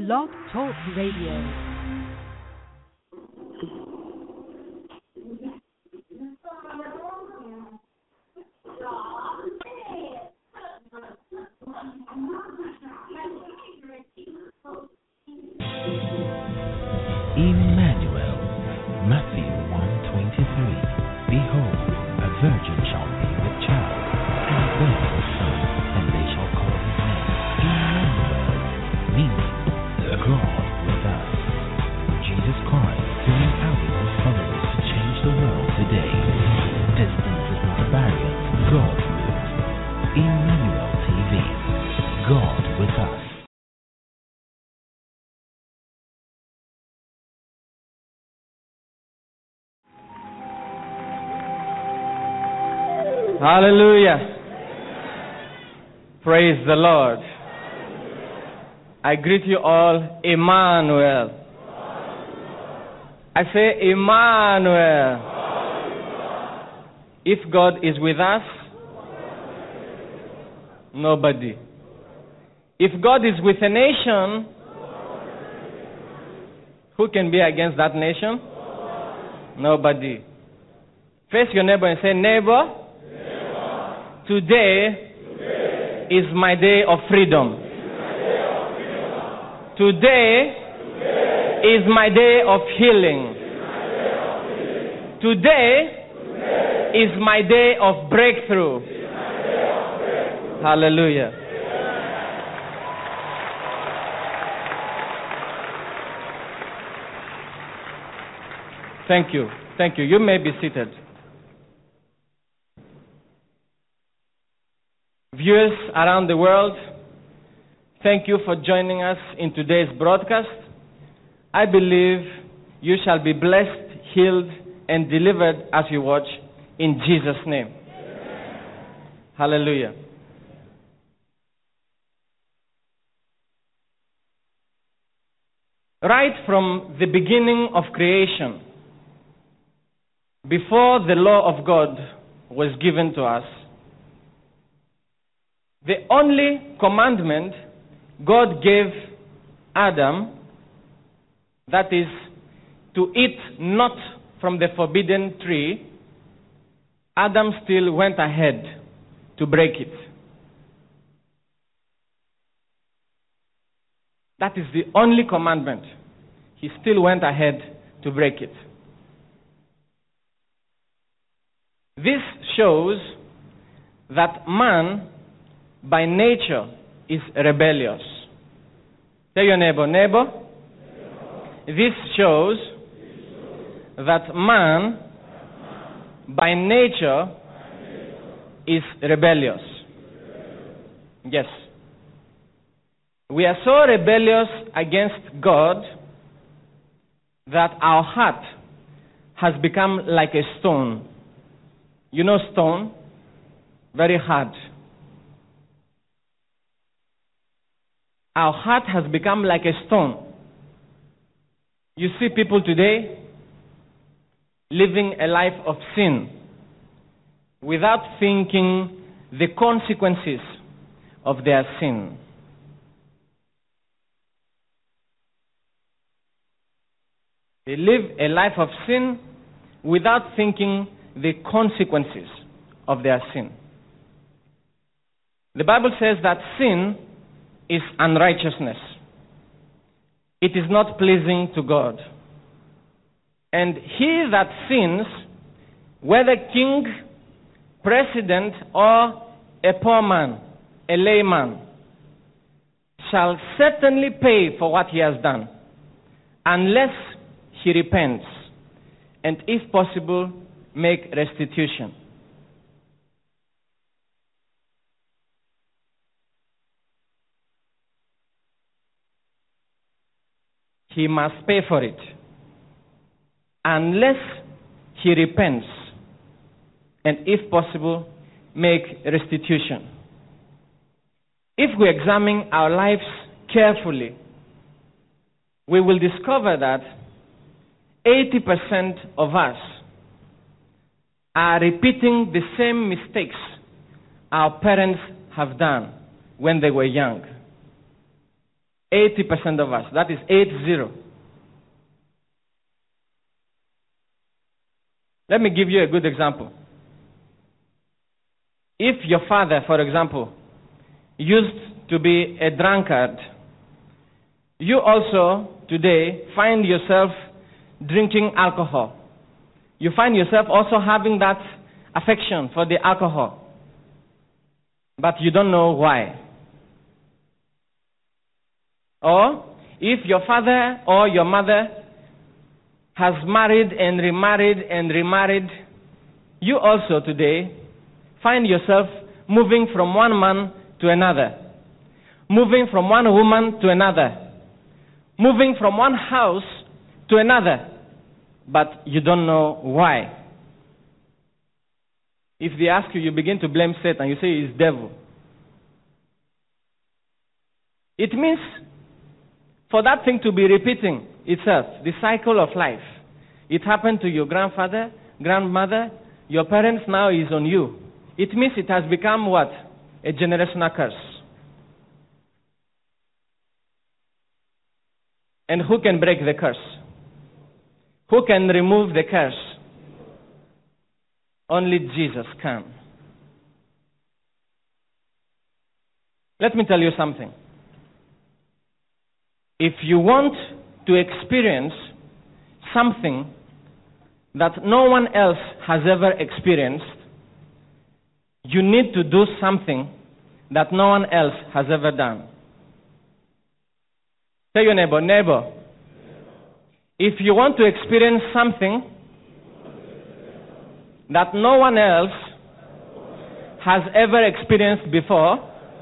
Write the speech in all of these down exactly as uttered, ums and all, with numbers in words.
Blog Talk Radio. Emmanuel, Matthew one twenty-three. Behold, a virgin shall be with child, and bear a son, and they shall call his name Emmanuel, meaning God with us. Jesus Christ sending out his followers to change the world today. Distance is not a barrier. God moves. Emmanuel T V. God with us. Hallelujah. Praise the Lord. I greet you all, Emmanuel. I say, Emmanuel. If God is with us, nobody. If God is with a nation, who can be against that nation? Nobody. Face your neighbor and say, neighbor, Today, Today is my day of freedom. Today, Today is my day of healing. Today, Today is my day of breakthrough. Hallelujah. Thank you. Thank you. You may be seated. Viewers around the world, thank you for joining us in today's broadcast. I believe you shall be blessed, healed, and delivered as you watch in Jesus' name. Amen. Hallelujah. Right from the beginning of creation, before the law of God was given to us, the only commandment God gave Adam, that is, to eat not from the forbidden tree, Adam still went ahead to break it. That is the only commandment. He still went ahead to break it. This shows that man by nature is rebellious. Tell your neighbor, neighbor, neighbor. This shows that man by nature is rebellious. Yes. We are so rebellious against God that our heart has become like a stone. You know stone? Very hard. Our heart has become like a stone. You see people today living a life of sin without thinking the consequences of their sin. They live a life of sin without thinking the consequences of their sin. The Bible says that sin is unrighteousness. It is not pleasing to God. And he that sins, whether king, president, or a poor man, a layman, shall certainly pay for what he has done, unless he repents, and if possible, make restitution. He must pay for it, unless he repents, and if possible, make restitution. If we examine our lives carefully, we will discover that eighty percent of us are repeating the same mistakes our parents have done when they were young. eighty percent of us. That is eight zero. Let me give you a good example. If your father, for example, used to be a drunkard, you also today find yourself drinking alcohol. You find yourself also having that affection for the alcohol, but you don't know why. Or if your father or your mother has married and remarried and remarried, you also today find yourself moving from one man to another, moving from one woman to another, moving from one house to another, but you don't know why. If they ask you, you begin to blame Satan. You say it's devil. It means for that thing to be repeating itself, the cycle of life. It happened to your grandfather, grandmother, your parents, now is on you. It means it has become what? A generational curse. And who can break the curse? Who can remove the curse? Only Jesus can. Let me tell you something. If you want to experience something that no one else has ever experienced, you need to do something that no one else has ever done. Tell your neighbor, neighbor, if you want to experience something that no one else has ever experienced before,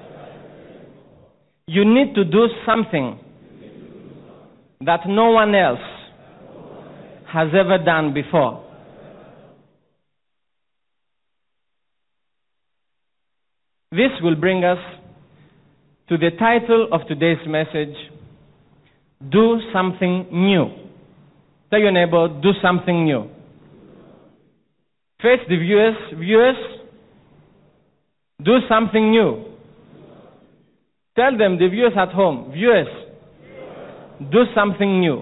you need to do something that no one else has ever done before. This will bring us to the title of today's message, Do Something New. Tell your neighbor, do something new. First, the viewers, viewers, do something new. Tell them, the viewers at home, viewers, do something new.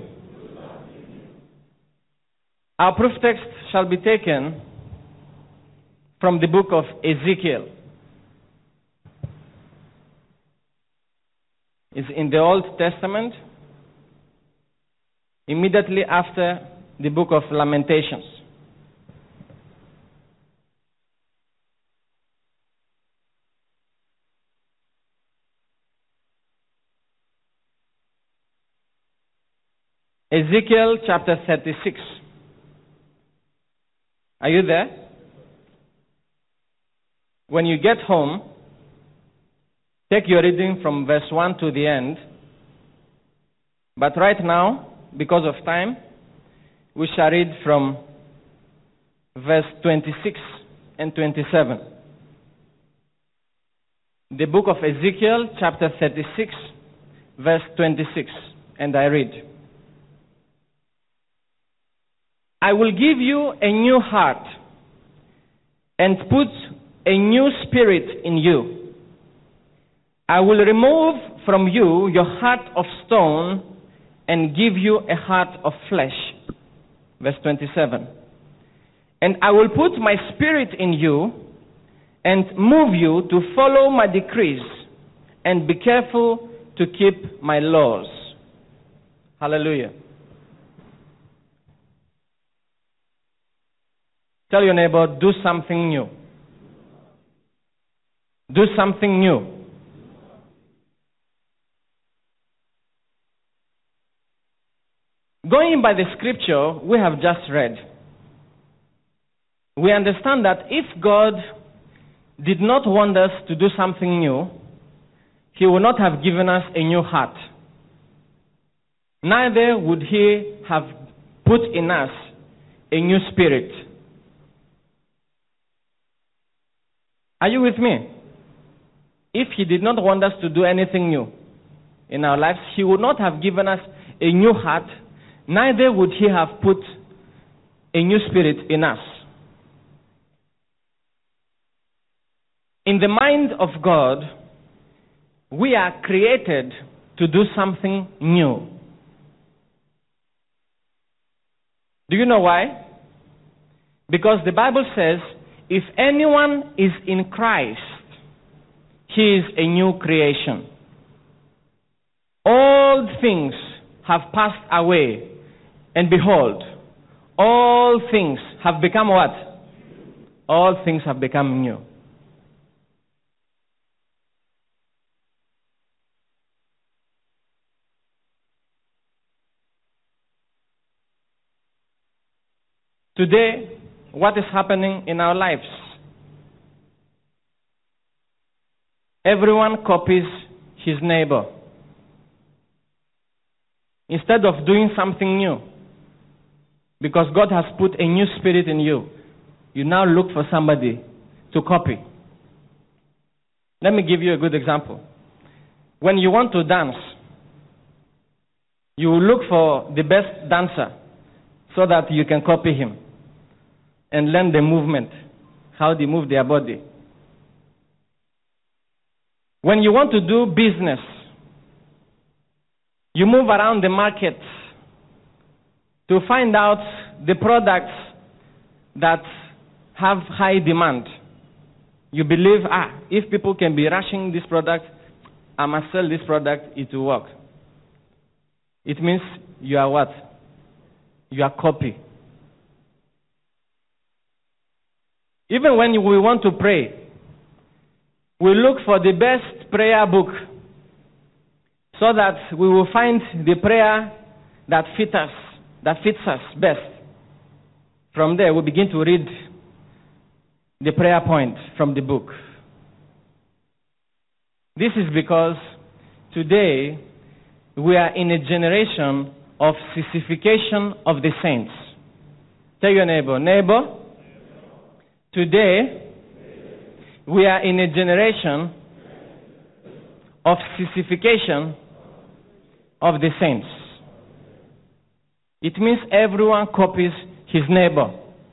Our proof text shall be taken from the book of Ezekiel. It's in the Old Testament, immediately after the book of Lamentations. Ezekiel chapter thirty-six. Are you there? When you get home, take your reading from verse one to the end. But right now, because of time, we shall read from verse twenty-six and twenty-seven. The book of Ezekiel, chapter thirty-six, verse twenty-six. And I read, I will give you a new heart and put a new spirit in you. I will remove from you your heart of stone and give you a heart of flesh. Verse twenty-seven. And I will put my spirit in you and move you to follow my decrees and be careful to keep my laws. Hallelujah. Tell your neighbor, do something new. Do something new. Going by the scripture we have just read, we understand that if God did not want us to do something new, He would not have given us a new heart. Neither would He have put in us a new spirit. Are you with me? If He did not want us to do anything new in our lives, He would not have given us a new heart, neither would He have put a new spirit in us. In the mind of God, we are created to do something new. Do you know why? Because the Bible says, if anyone is in Christ, he is a new creation. All things have passed away, and behold, all things have become what? All things have become new. Today, what is happening in our lives? Everyone copies his neighbor. Instead of doing something new, because God has put a new spirit in you, you now look for somebody to copy. Let me give you a good example. When you want to dance, you look for the best dancer so that you can copy him and learn the movement, how they move their body. When you want to do business, you move around the market to find out the products that have high demand. You believe, ah, if people can be rushing this product, I must sell this product, it will work. It means you are what? You are copy. Even when we want to pray, we look for the best prayer book so that we will find the prayer that fits us, that fits us best. From there, we begin to read the prayer point from the book. This is because today we are in a generation of sissification of the saints. Tell your neighbor, neighbor, today we are in a generation of sissification of the saints. It means everyone copies his neighbor.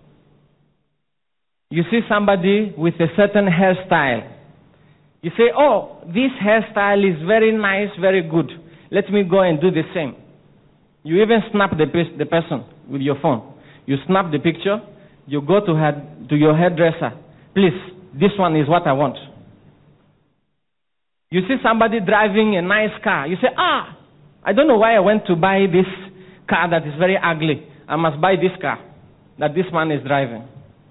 You see somebody with a certain hairstyle. You say, oh, this hairstyle is very nice, very good. Let me go and do the same. You even snap the, the person with your phone. You snap the picture, you go to, her, to your hairdresser. Please, this one is what I want. You see somebody driving a nice car. You say, ah, I don't know why I went to buy this car that is very ugly. I must buy this car that this man is driving.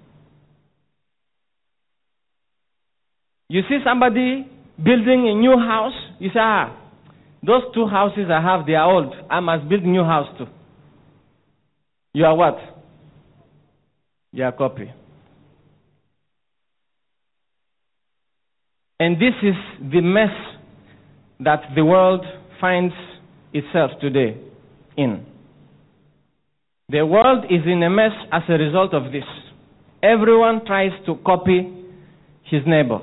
You see somebody building a new house. You say, ah, those two houses I have, they are old. I must build a new house too. You are what? You are a copy. And this is the mess that the world finds itself today in. The world is in a mess as a result of this. Everyone tries to copy his neighbor.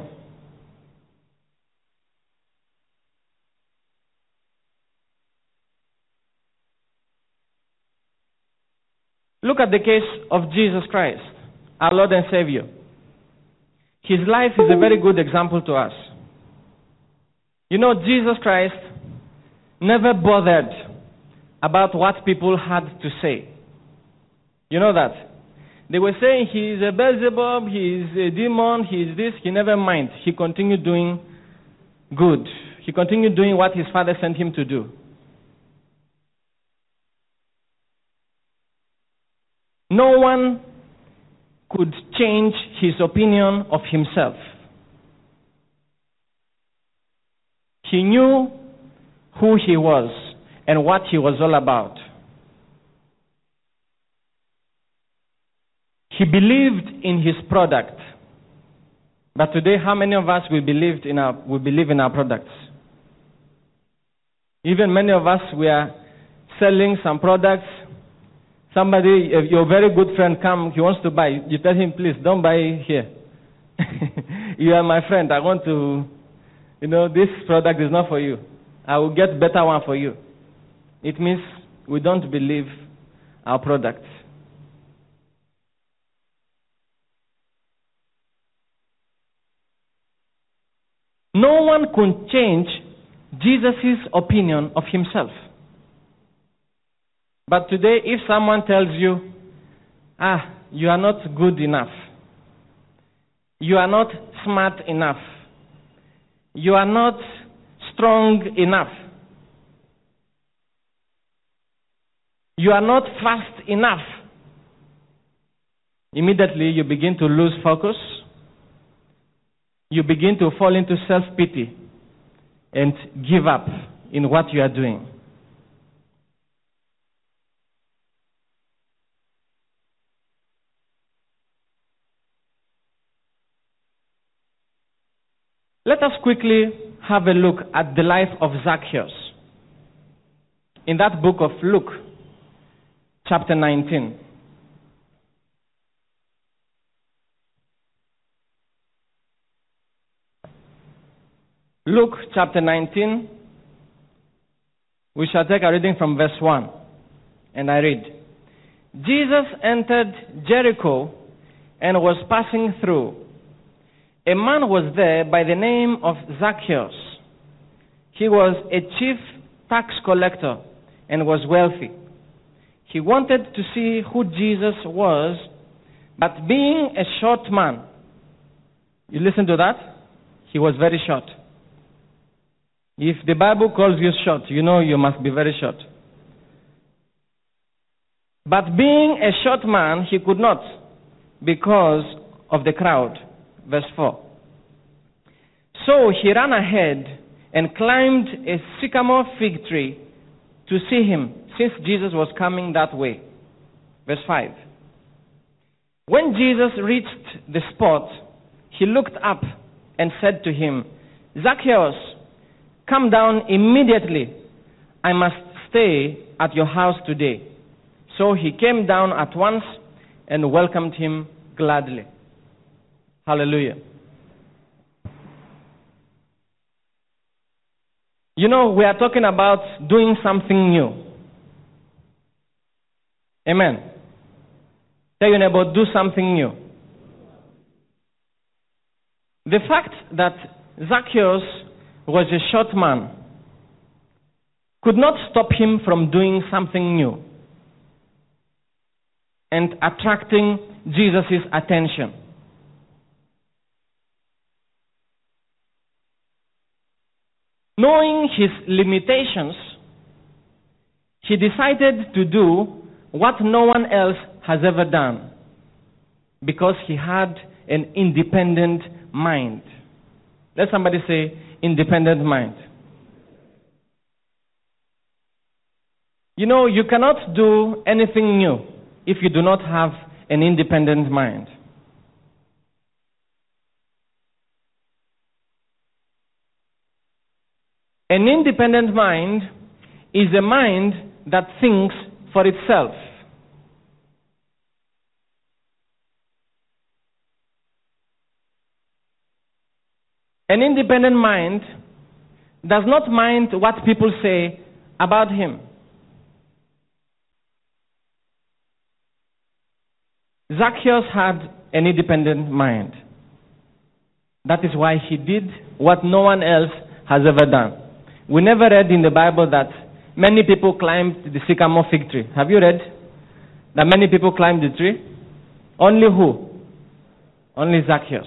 Look at the case of Jesus Christ, our Lord and Savior. His life is a very good example to us. You know, Jesus Christ never bothered about what people had to say. You know that? They were saying he is a Beelzebub, he is a demon, he is this. He never minded. He continued doing good. He continued doing what his Father sent him to do. No one could change his opinion of himself. He knew who he was and what he was all about. He believed in his product. But today, how many of us we believed in our we believe in our products? Even many of us, we are selling some products. Somebody, your very good friend come, he wants to buy. You tell him, please, don't buy here. You are my friend. I want to, you know, this product is not for you. I will get better one for you. It means we don't believe our product. No one could change Jesus' opinion of himself. But today, if someone tells you, ah, you are not good enough, you are not smart enough, you are not strong enough, you are not fast enough, immediately you begin to lose focus, you begin to fall into self-pity and give up in what you are doing. Let us quickly have a look at the life of Zacchaeus in that book of Luke, chapter nineteen. Luke chapter nineteen, we shall take a reading from verse one, and I read. Jesus entered Jericho and was passing through. A man was there by the name of Zacchaeus. He was a chief tax collector and was wealthy. He wanted to see who Jesus was, but being a short man, you listen to that? He was very short. If the Bible calls you short, you know you must be very short. But being a short man, he could not because of the crowd. Verse four. So he ran ahead and climbed a sycamore fig tree to see him, since Jesus was coming that way. Verse five. When Jesus reached the spot, he looked up and said to him, Zacchaeus, come down immediately. I must stay at your house today. So he came down at once and welcomed him gladly. Hallelujah. You know, we are talking about doing something new. Amen. Tell your neighbor, do something new. The fact that Zacchaeus was a short man could not stop him from doing something new and attracting Jesus' attention. Knowing his limitations, he decided to do what no one else has ever done because he had an independent mind. Let somebody say, independent mind. You know, you cannot do anything new if you do not have an independent mind. An independent mind is a mind that thinks for itself. An independent mind does not mind what people say about him. Zacchaeus had an independent mind. That is why he did what no one else has ever done. We never read in the Bible that many people climbed the sycamore fig tree. Have you read that many people climbed the tree? Only who? Only Zacchaeus.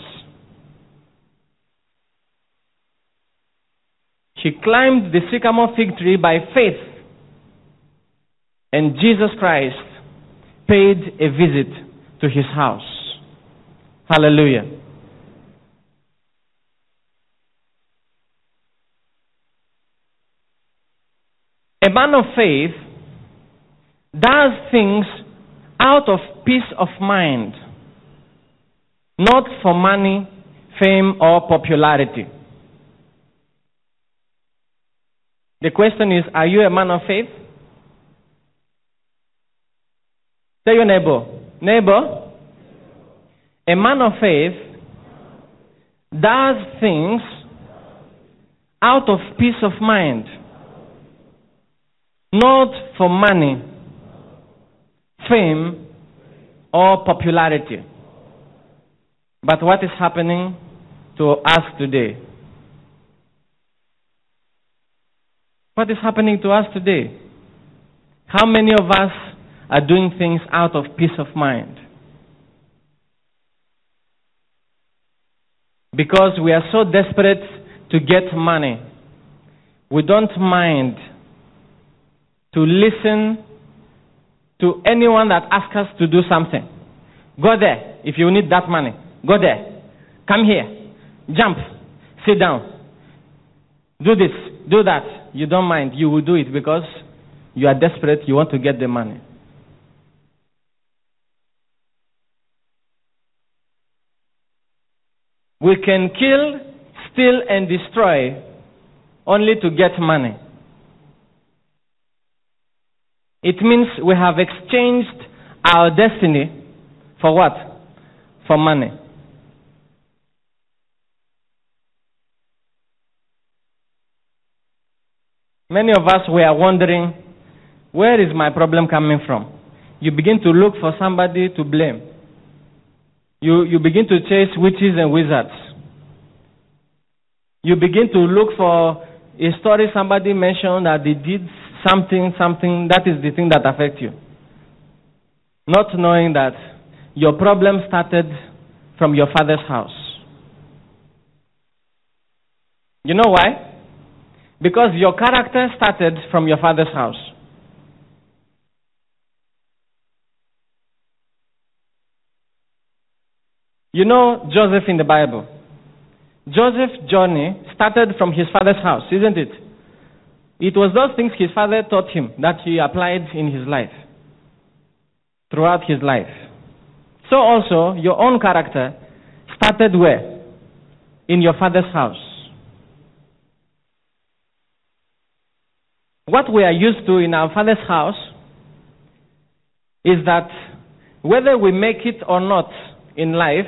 He climbed the sycamore fig tree by faith, and Jesus Christ paid a visit to his house. Hallelujah. A man of faith does things out of peace of mind, not for money, fame, or popularity. The question is, are you a man of faith? Tell your neighbor, neighbor, a man of faith does things out of peace of mind, not for money, fame, or popularity. But what is happening to us today? What is happening to us today? How many of us are doing things out of peace of mind? Because we are so desperate to get money, we don't mind to listen to anyone that asks us to do something. Go there if you need that money. Go there. Come here. Jump. Sit down. Do this. Do that. You don't mind. You will do it because you are desperate. You want to get the money. We can kill, steal, and destroy only to get money. It means we have exchanged our destiny for what? For money. Many of us were wondering, where is my problem coming from? You begin to look for somebody to blame. You, you begin to chase witches and wizards. You begin to look for a story somebody mentioned that they did something, something, that is the thing that affects you. Not knowing that your problem started from your father's house. You know why? Because your character started from your father's house. You know Joseph in the Bible. Joseph's journey started from his father's house, isn't it? It was those things his father taught him that he applied in his life, throughout his life. So also, your own character started where? In your father's house. What we are used to in our father's house is that whether we make it or not in life,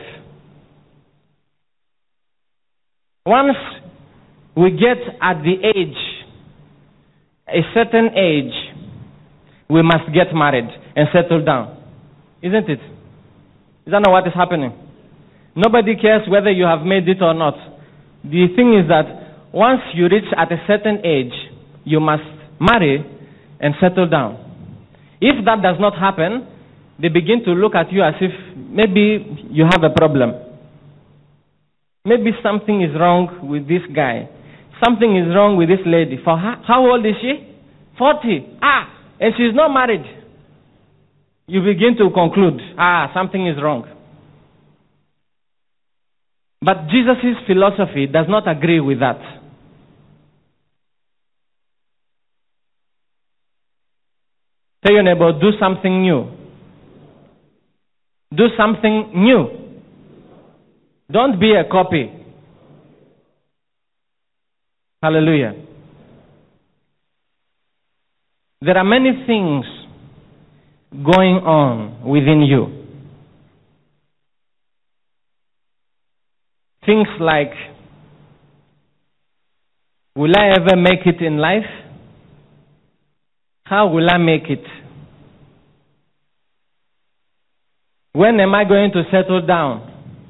once we get at the age, a certain age, we must get married and settle down. Isn't it? Is that not what is happening? Nobody cares whether you have made it or not. The thing is that once you reach at a certain age, you must marry and settle down. If that does not happen, they begin to look at you as if maybe you have a problem. Maybe something is wrong with this guy. Something is wrong with this lady. For her, how old is she? forty. Ah, and she's not married. You begin to conclude, ah, something is wrong. But Jesus' philosophy does not agree with that. Tell your neighbor, do something new. Do something new. Don't be a copy. Hallelujah. There are many things going on within you. Things like, will I ever make it in life? How will I make it? When am I going to settle down?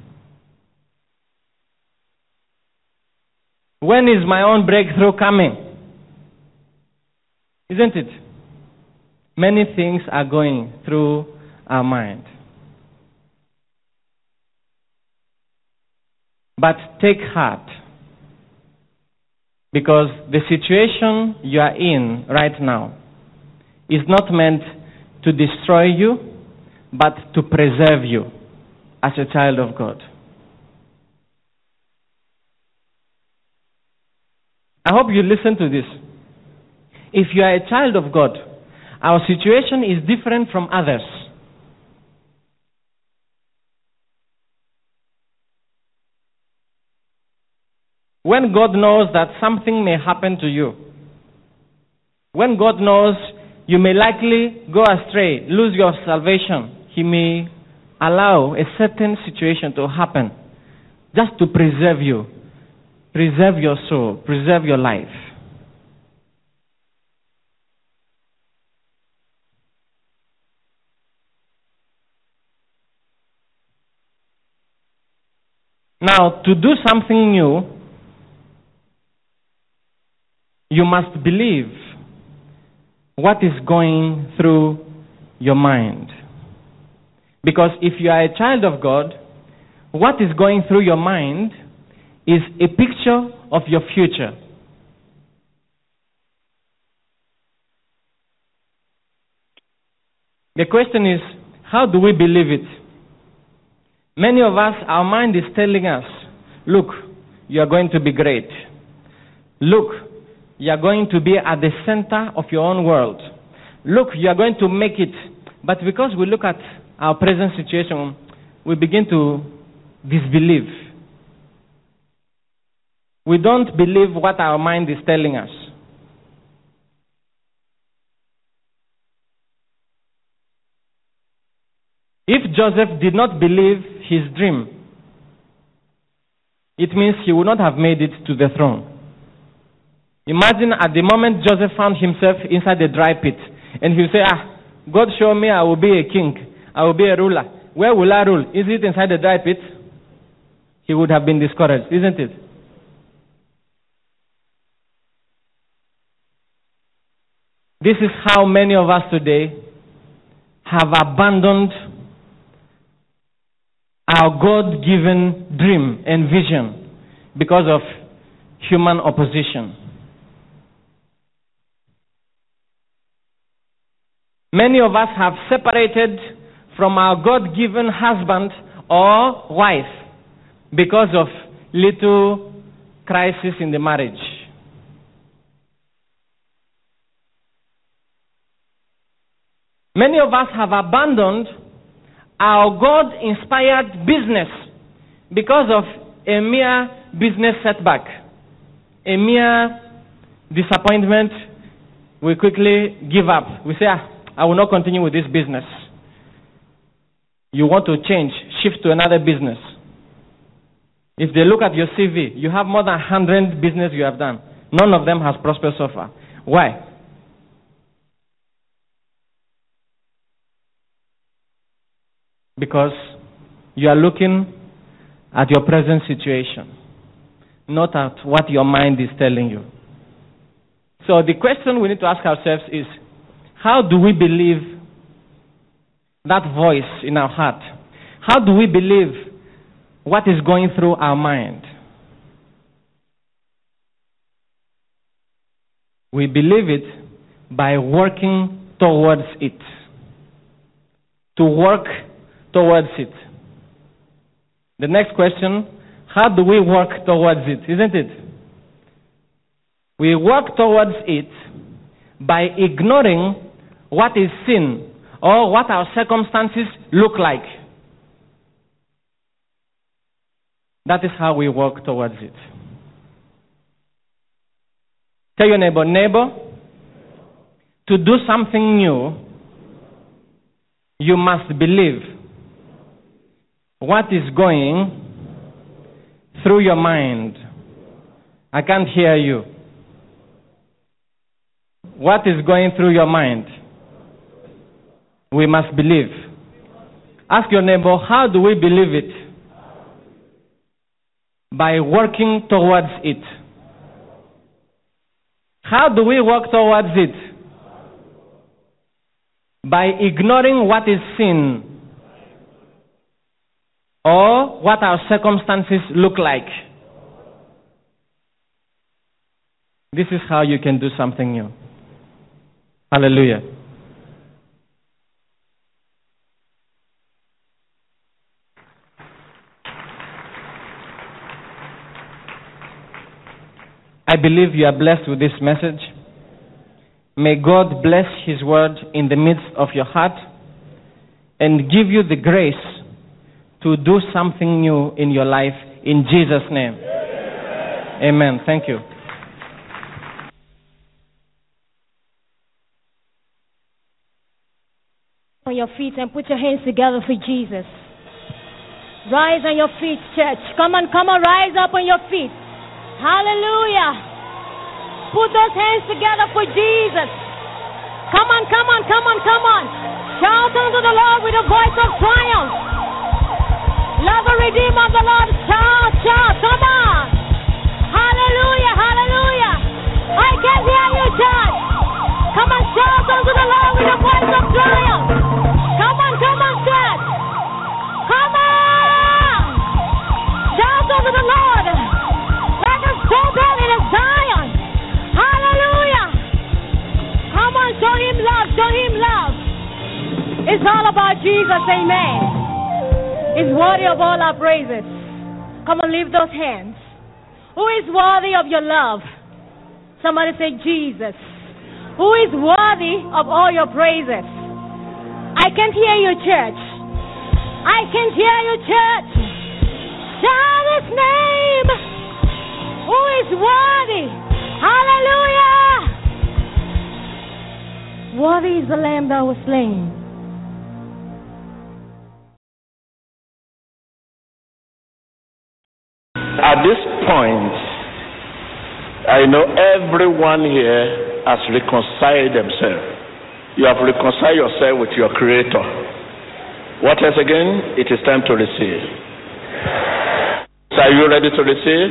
When is my own breakthrough coming? Isn't it? Many things are going through our mind. But take heart, because the situation you are in right now is not meant to destroy you, but to preserve you as a child of God. I hope you listen to this. If you are a child of God, our situation is different from others. When God knows that something may happen to you, when God knows you may likely go astray, lose your salvation, He may allow a certain situation to happen just to preserve you. Preserve your soul, preserve your life. Now, to do something new you must believe what is going through your mind. Because if you are a child of God, what is going through your mind is a picture of your future. The question is, how do we believe it? Many of us, our mind is telling us, look, you are going to be great. Look, you are going to be at the center of your own world. Look, you are going to make it. But because we look at our present situation, we begin to disbelieve. We don't believe what our mind is telling us. If Joseph did not believe his dream, it means he would not have made it to the throne. Imagine at the moment Joseph found himself inside the dry pit, and he would say, ah, God show me I will be a king, I will be a ruler. Where will I rule? Is it inside the dry pit? He would have been discouraged, isn't it? This is how many of us today have abandoned our God-given dream and vision because of human opposition. Many of us have separated from our God-given husband or wife because of little crisis in the marriage. Many of us have abandoned our God-inspired business because of a mere business setback, a mere disappointment. We quickly give up. We say, ah, I will not continue with this business. You want to change, shift to another business. If they look at your C V, you have more than one hundred business you have done. None of them has prospered so far. Why? Because you are looking at your present situation, not at what your mind is telling you. So the question we need to ask ourselves is, how do we believe that voice in our heart? How do we believe what is going through our mind? We believe it by working towards it. To work towards it. The next question, how do we work towards it, isn't it? We work towards it by ignoring what is sin or what our circumstances look like. That is how we work towards it. Tell your neighbor, neighbor, to do something new, you must believe what is going through your mind. I can't hear you. What is going through your mind? We must believe. Ask your neighbor, how do we believe it? By working towards it. How do we work towards it? By ignoring what is sin or what our circumstances look like. This is how you can do something new. Hallelujah. I believe you are blessed with this message. May God bless His word in the midst of your heart and give you the grace to do something new in your life in Jesus' name. Amen. Amen. Thank you. On your feet and put your hands together for Jesus. Rise on your feet, church. Come on, come on, rise up on your feet. Hallelujah. Put those hands together for Jesus. Come on, come on, come on, come on. Shout unto the Lord with a voice of triumph. Love the Redeemer of the Lord. Shout, shout, come on. Hallelujah, hallelujah. I can Shout unto the Lord with a voice of triumph. Come on, come on, church. Come on. Shout unto the Lord. Let us go down in Zion. Hallelujah. Come on, show him love, show him love. It's all about Jesus, amen. He's worthy of all our praises. Come on, lift those hands. Who is worthy of your love? Somebody say Jesus. Who is worthy of all your praises? I can't hear you, church. I can't hear you, church. Shout his name. Who is worthy? Hallelujah. Worthy is the Lamb that was slain. At this point, I know everyone here has reconciled themselves. You have reconciled yourself with your Creator. What else again? It is time to receive. So are you ready to receive?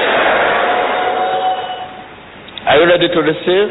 Are you ready to receive?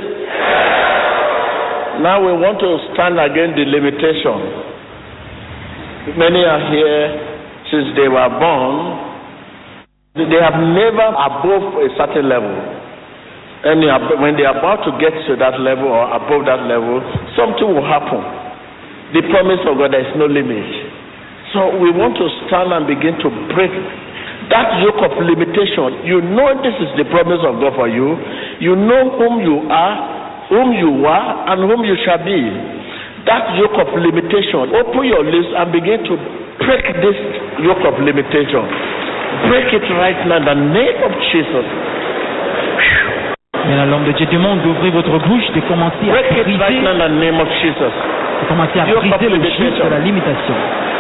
Now we want to stand against the limitation. Many are here since they were born. They have never above a certain level. And when they are about to get to that level or above that level, something will happen. The promise of God, there is no limit. So we want to stand and begin to break that yoke of limitation. You know this is the promise of God for you. You know whom you are, whom you are, and whom you shall be. That yoke of limitation, open your lips and begin to break this yoke of limitation. Break it right now in the name of Jesus. Mais la langue de Dieu demande d'ouvrir votre bouche, de commencer à Break it briser, right now in the name of Jesus. de commencer à Yoke of briser le joug limitation. de la limitation.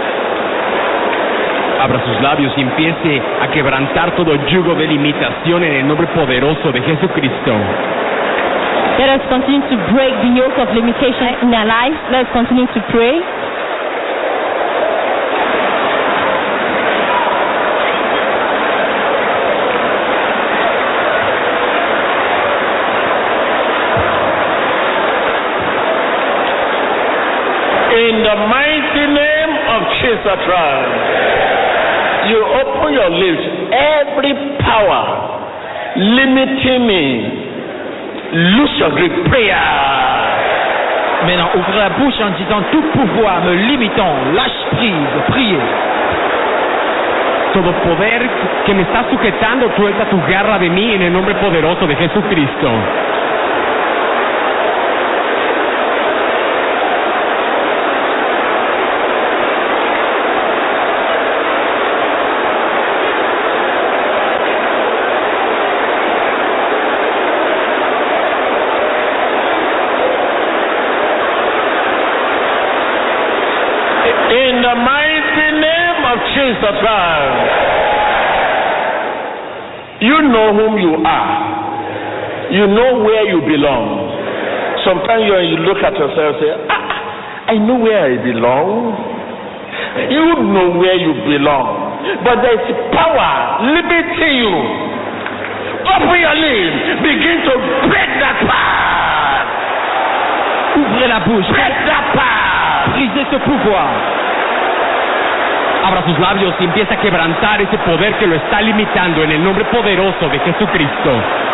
Abra sus labios y empiece a quebrantar todo yugo de limitación en el nombre poderoso de Jesucristo. Let us continue to break the yoke of limitation in our lives. Let us continue to pray. In the mighty name of Jesus Christ, you open your lips. Every power limiting me, lose your grip. Prayer. Maintenant, ouvrez la bouche en disant tout pouvoir me limitant, lâche prise, priez. Todo poder que me está sujetando, suelta tu garra de mí en el nombre poderoso de Jesucristo. In the mighty name of Jesus Christ, you know whom you are. You know where you belong. Sometimes you, you look at yourself and say, ah, I know where I belong. You know where you belong. But there is power limiting you. Open your lips. Begin to break that power. Ouvrez la bouche, Break that power. brisez ce pouvoir. Abra sus labios y empieza a quebrantar ese poder que lo está limitando en el nombre poderoso de Jesucristo.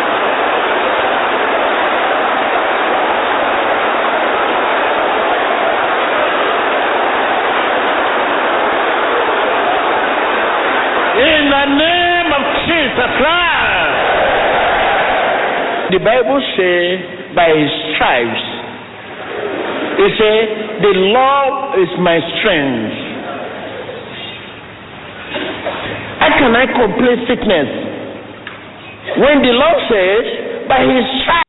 In the name of Jesus Christ. The Bible says, by his stripes, it says, the Lord is my strength. How can I complain sickness? When the Lord says, by his stripes